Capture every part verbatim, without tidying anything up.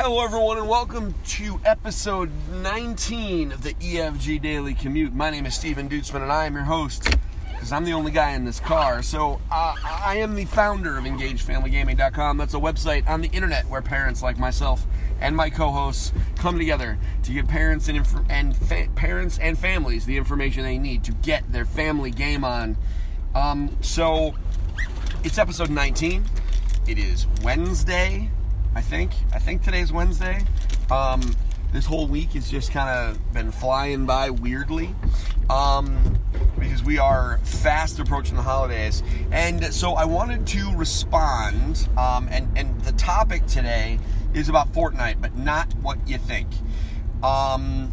Hello everyone and welcome to episode nineteen of the E F G Daily Commute. My name is Steven Dutzman and I am your host because I'm the only guy in this car. So uh, I am the founder of Engage Family Gaming dot com. That's a website on the internet where parents like myself and my co-hosts come together to give parents and, inf- and fa- parents and families the information they need to get their family game on. Um, so it's episode nineteen. It is Wednesday. I think. I think today's Wednesday. Um, this whole week has just kind of been flying by weirdly um, because we are fast approaching the holidays. And so I wanted to respond, um, and, and the topic today is about Fortnite, but not what you think. Um,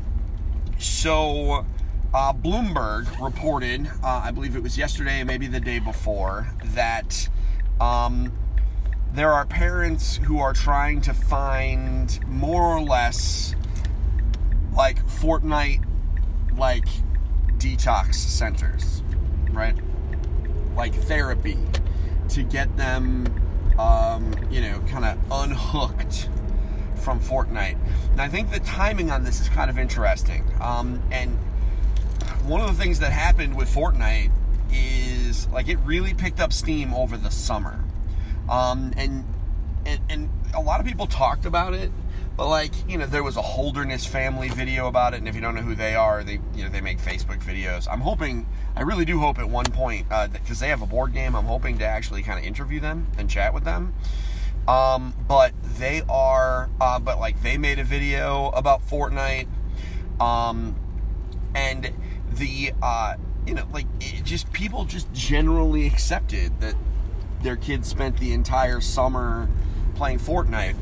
so uh, Bloomberg reported, uh, I believe it was yesterday, maybe the day before, that Um, there are parents who are trying to find more or less like Fortnite like detox centers, right? Like therapy to get them, um, you know, kind of unhooked from Fortnite. And I think the timing on this is kind of interesting. Um, and one of the things that happened with Fortnite is like it really picked up steam over the summer. Um, and, and and a lot of people talked about it, but like, you know, there was a Holderness family video about it, and if you don't know who they are, they, you know, they make Facebook videos. I'm hoping, I really do hope at one point, uh, because they have a board game, I'm hoping to actually kind of interview them and chat with them. Um, but they are, uh, but like they made a video about Fortnite, um, and the, uh, you know, like it just, people just generally accepted that their kids spent the entire summer playing Fortnite,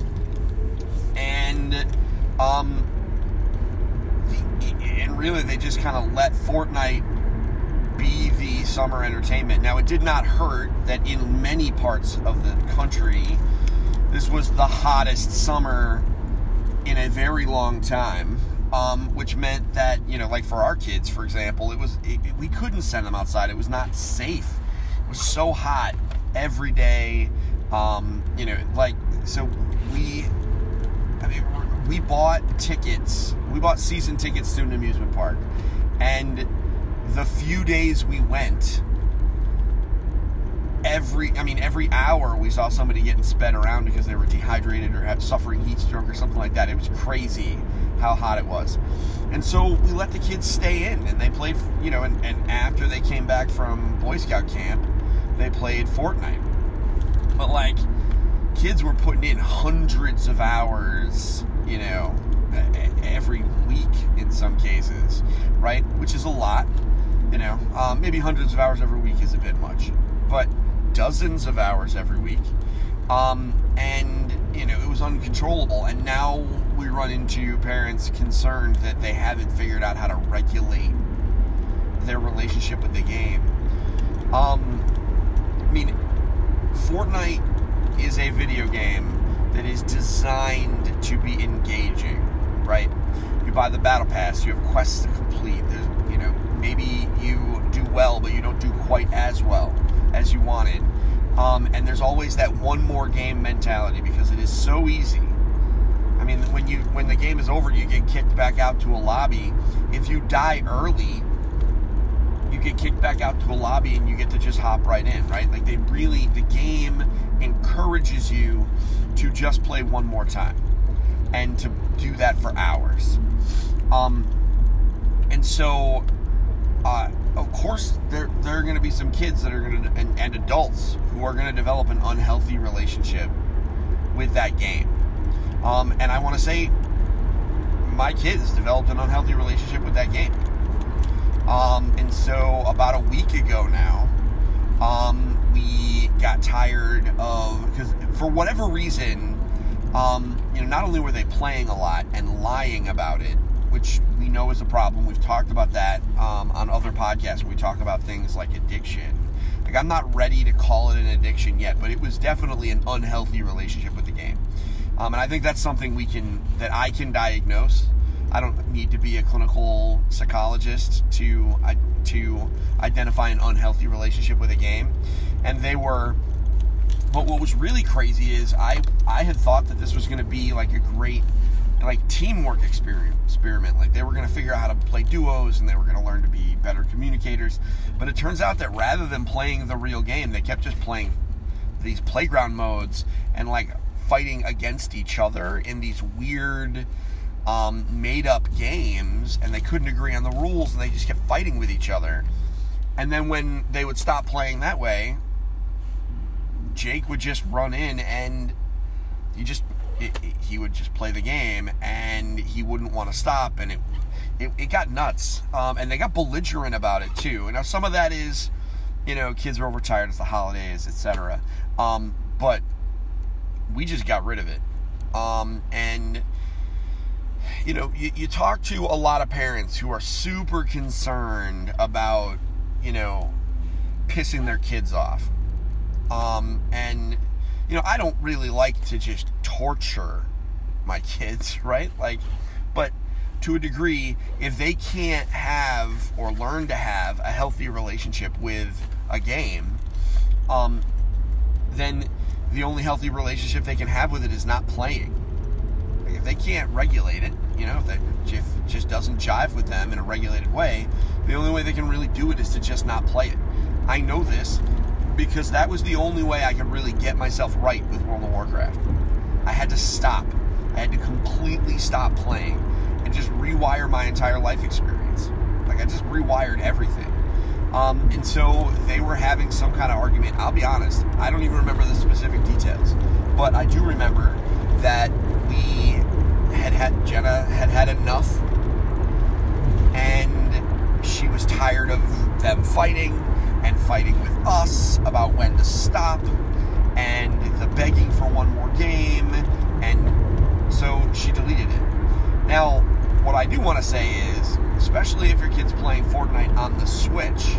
and um, the, and really they just kind of let Fortnite be the summer entertainment. Now, it did not hurt that in many parts of the country, this was the hottest summer in a very long time, um, which meant that, you know, like for our kids, for example, it was it, we couldn't send them outside. It was not safe. It was so hot every day, um, you know, like, so we, I mean, we bought tickets, we bought season tickets to an amusement park, and the few days we went, every, I mean, every hour we saw somebody getting sped around because they were dehydrated or had suffering heat stroke or something like that. It was crazy how hot it was. And so we let the kids stay in, and they played, you know, and, and after they came back from Boy Scout camp, they played Fortnite. But like, kids were putting in hundreds of hours, you know, every week in some cases, right? Which is a lot, you know. Um, maybe hundreds of hours every week is a bit much, but dozens of hours every week. Um, and, you know, it was uncontrollable. And now we run into parents concerned that they haven't figured out how to regulate their relationship with the game. Um, I mean, Fortnite is a video game that is designed to be engaging, right? You buy the battle pass, you have quests to complete. There's, you know, maybe you do well, but you don't do quite as well as you wanted. Um, and there's always that one more game mentality because it is so easy. I mean, when you when the game is over, you get kicked back out to a lobby. If you die early, you get kicked back out to a lobby and you get to just hop right in, right? Like they really, the game encourages you to just play one more time and to do that for hours. Um, and so, uh, of course, there, there are going to be some kids that are going to, and, and adults who are going to develop an unhealthy relationship with that game. Um, and I want to say, my kids developed an unhealthy relationship with that game. Um, and so about a week ago now, um, we got tired of, because for whatever reason, um, you know, not only were they playing a lot and lying about it, which we know is a problem. We've talked about that, um, on other podcasts where we talk about things like addiction. Like, I'm not ready to call it an addiction yet, but it was definitely an unhealthy relationship with the game. Um, and I think that's something we can, that I can diagnose. I don't need to be a clinical psychologist to to identify an unhealthy relationship with a game. And they were but what was really crazy is I, I had thought that this was going to be like a great like teamwork experiment, experiment. Like they were going to figure out how to play duos and they were going to learn to be better communicators. But it turns out that rather than playing the real game, they kept just playing these playground modes and like fighting against each other in these weird um, made-up games, and they couldn't agree on the rules, and they just kept fighting with each other. And then when they would stop playing that way, Jake would just run in and he just it, it, he would just play the game, and he wouldn't want to stop, and it it, it got nuts. Um, and they got belligerent about it too. And now some of that is, you know, kids are overtired, it's the holidays, et cetera. Um, but we just got rid of it. Um, and you know, you, you talk to a lot of parents who are super concerned about, you know, pissing their kids off. Um, and, you know, I don't really like to just torture my kids, right? Like, but to a degree, if they can't have or learn to have a healthy relationship with a game, um, then the only healthy relationship they can have with it is not playing. Like if they can't regulate it, you know, if, they, if it just doesn't jive with them in a regulated way, the only way they can really do it is to just not play it. I know this because that was the only way I could really get myself right with World of Warcraft. I had to stop. I had to completely stop playing and just rewire my entire life experience. Like I just rewired everything. Um, and so they were having some kind of argument. I'll be honest, I don't even remember the specific details, but I do remember that we had had, Jenna had had enough, and she was tired of them fighting and fighting with us about when to stop and the begging for one more game, and so she deleted it. Now, what I do want to say is, especially if your kid's playing Fortnite on the Switch,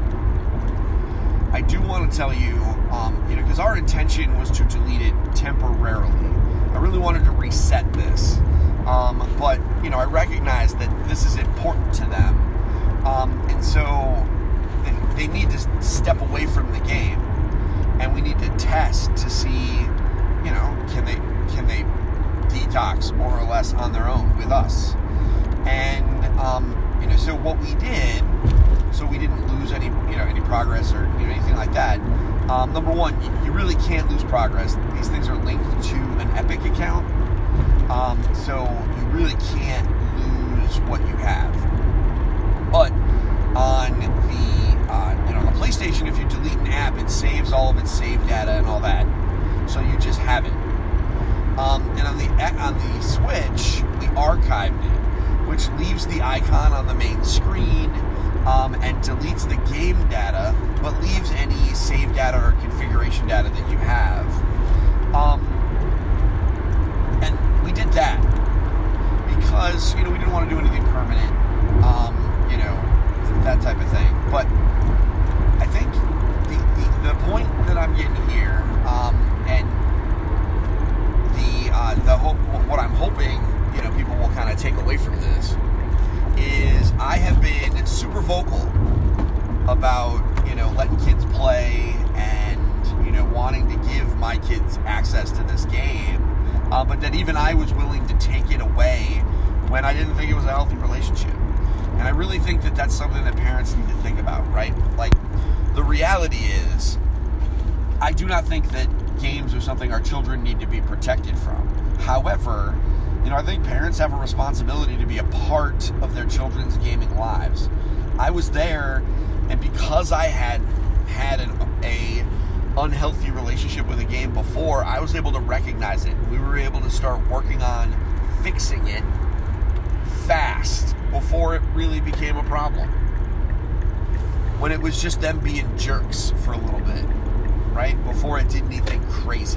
I do want to tell you, um, you know, because our intention was to delete it temporarily. I really wanted to reset this, um, but, you know, I recognize that this is important to them, um, and so they, they need to step away from the game, and we need to test to see, you know, can they can they detox more or less on their own with us. And, um, you know, so what we did, so we didn't lose any, you know, any progress or, you know, anything like that. Um, number one, you, you really can't lose progress. These things are linked to an Epic account. Um, so you really can't lose what you have. But on the, uh, you know, the PlayStation, if you delete an app, it saves all of its save data and all that. So you just have it. Um, and on the, on the Switch, we archived it, which leaves the icon on the main screen, um, and deletes the game data, but leaves any save data or configuration data that you have. Um, and we did that because, you know, we didn't want to do anything permanent, um, you know, that type of thing. But I think the, the, the point that I'm getting here, um, and the, uh, the hope, what I'm hoping, you know, people will kind of take away from this is I have been super vocal about, you know, letting kids play and, you know, wanting to give my kids access to this game, uh, but that even I was willing to take it away when I didn't think it was a healthy relationship. And I really think that that's something that parents need to think about, right? Like, the reality is, I do not think that games are something our children need to be protected from. However, you know, I think parents have a responsibility to be a part of their children's gaming lives. I was there, and because I had had an a unhealthy relationship with a game before, I was able to recognize it. We were able to start working on fixing it fast before it really became a problem. When it was just them being jerks for a little bit, right? Before it did anything crazy.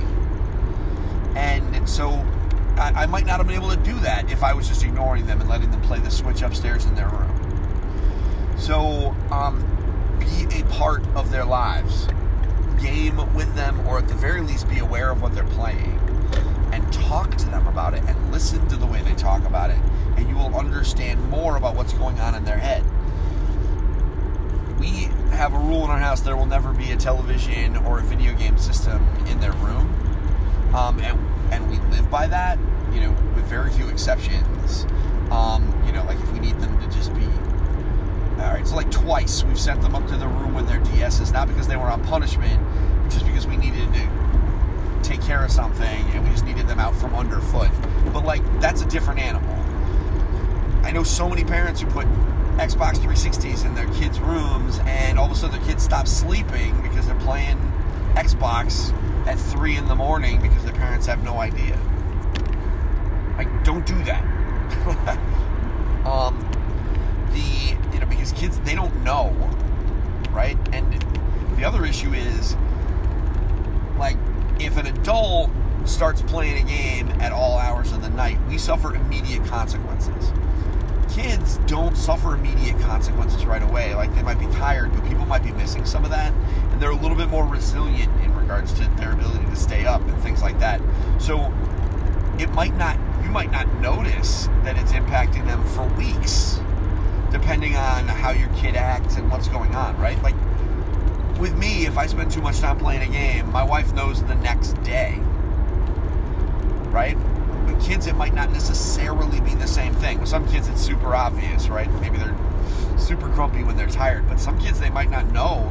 And so I, I might not have been able to do that if I was just ignoring them and letting them play the Switch upstairs in their room. So, um, be a part of their lives. Game with them, or at the very least be aware of what they're playing. And talk to them about it, and listen to the way they talk about it. And you will understand more about what's going on in their head. We have a rule in our house: there will never be a television or a video game system in their room. very few exceptions. Um, you know, like if we need them to just be, all right, so like twice we've sent them up to the room with their D Ss, not because they were on punishment, just because we needed to take care of something and we just needed them out from underfoot. But like, that's a different animal. I know so many parents who put Xbox three sixties in their kids' rooms, and all of a sudden their kids stop sleeping because they're playing Xbox at three in the morning because their parents have no idea. Like, don't do that. um, the, you know, because kids, they don't know, right? And the other issue is, like, if an adult starts playing a game at all hours of the night, we suffer immediate consequences. Kids don't suffer immediate consequences right away. Like, they might be tired, but people might be missing some of that, and they're a little bit more resilient in regards to their ability to stay up and things like that. So it might not, you might not notice that it's impacting them for weeks, depending on how your kid acts and what's going on, right? Like, with me, if I spend too much time playing a game, my wife knows the next day, right? With kids, it might not necessarily be the same thing. With some kids, it's super obvious, right? Maybe they're super grumpy when they're tired, but some kids, they might not know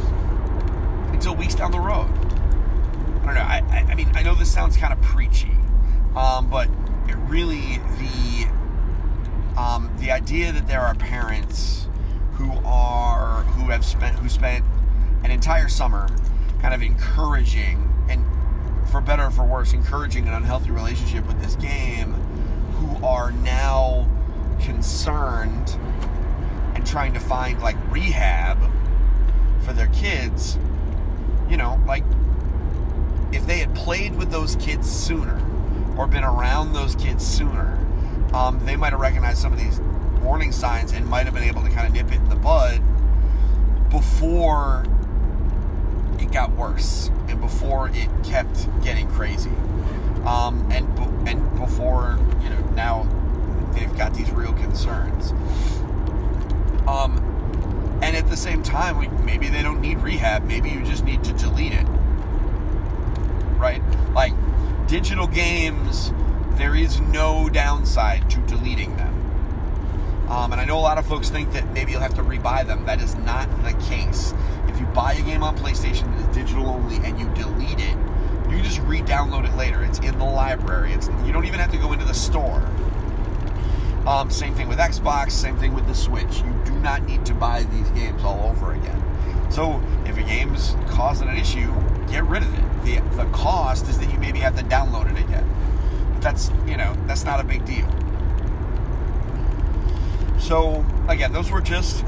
until weeks down the road. I don't know. I, I, I mean, I know this sounds kind of preachy, um, but it really, the um, the idea that there are parents who are who have spent who spent an entire summer kind of encouraging, and for better or for worse, encouraging an unhealthy relationship with this game, who are now concerned and trying to find, like, rehab for their kids. You know, like, if they had played with those kids sooner, or been around those kids sooner, um, they might have recognized some of these warning signs and might have been able to kind of nip it in the bud before it got worse and before it kept getting crazy, um, and and before, you know, now they've got these real concerns. Um, and at the same time, like, maybe they don't need rehab. Maybe you just need to delete it, right? Like, digital games, there is no downside to deleting them. Um, and I know a lot of folks think that maybe you'll have to rebuy them. That is not the case. If you buy a game on PlayStation that is digital only and you delete it, you can just re-download it later. It's in the library. It's, you don't even have to go into the store. Um, same thing with Xbox, same thing with the Switch. You do not need to buy these games all over again. So if a game's causing an issue, get rid of it. The, the cost is that you maybe have to download it again. But that's, you know, that's not a big deal. So, again, those were just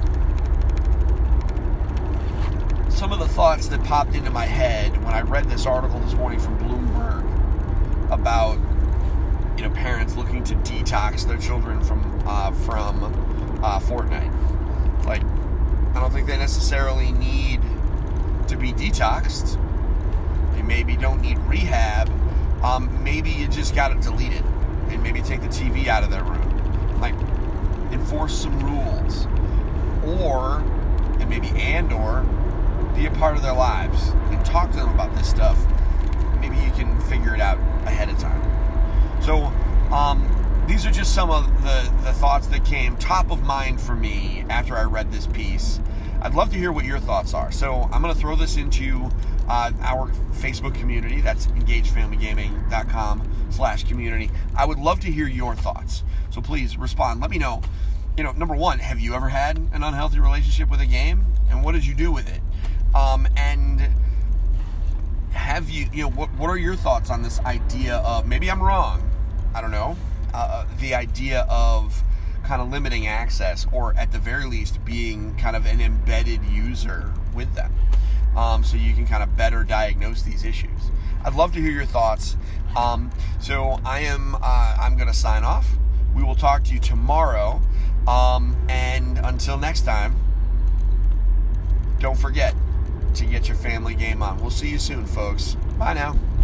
some of the thoughts that popped into my head when I read this article this morning from Bloomberg about, you know, parents looking to detox their children from uh, from uh, Fortnite. Like, I don't think they necessarily need to be detoxed. They maybe don't need rehab. Um, maybe you just got to delete it and maybe take the T V out of their room. Like, enforce some rules, or, and maybe and or, be a part of their lives and talk to them about this stuff. Maybe you can figure it out ahead of time. So, um, these are just some of the, the thoughts that came top of mind for me after I read this piece. I'd love to hear what your thoughts are. So I'm going to throw this into uh, our Facebook community. That's engage family gaming dot com slash community. I would love to hear your thoughts. So please respond. Let me know. You know, number one, have you ever had an unhealthy relationship with a game? And what did you do with it? Um, and have you, you know, what, what are your thoughts on this idea of, maybe I'm wrong, I don't know, uh, the idea of kind of limiting access, or at the very least being kind of an embedded user with them, um, so you can kind of better diagnose these issues. I'd love to hear your thoughts. Um, so I am, uh, I'm going to sign off. We will talk to you tomorrow. Um, and until next time, don't forget to get your family game on. We'll see you soon, folks. Bye now.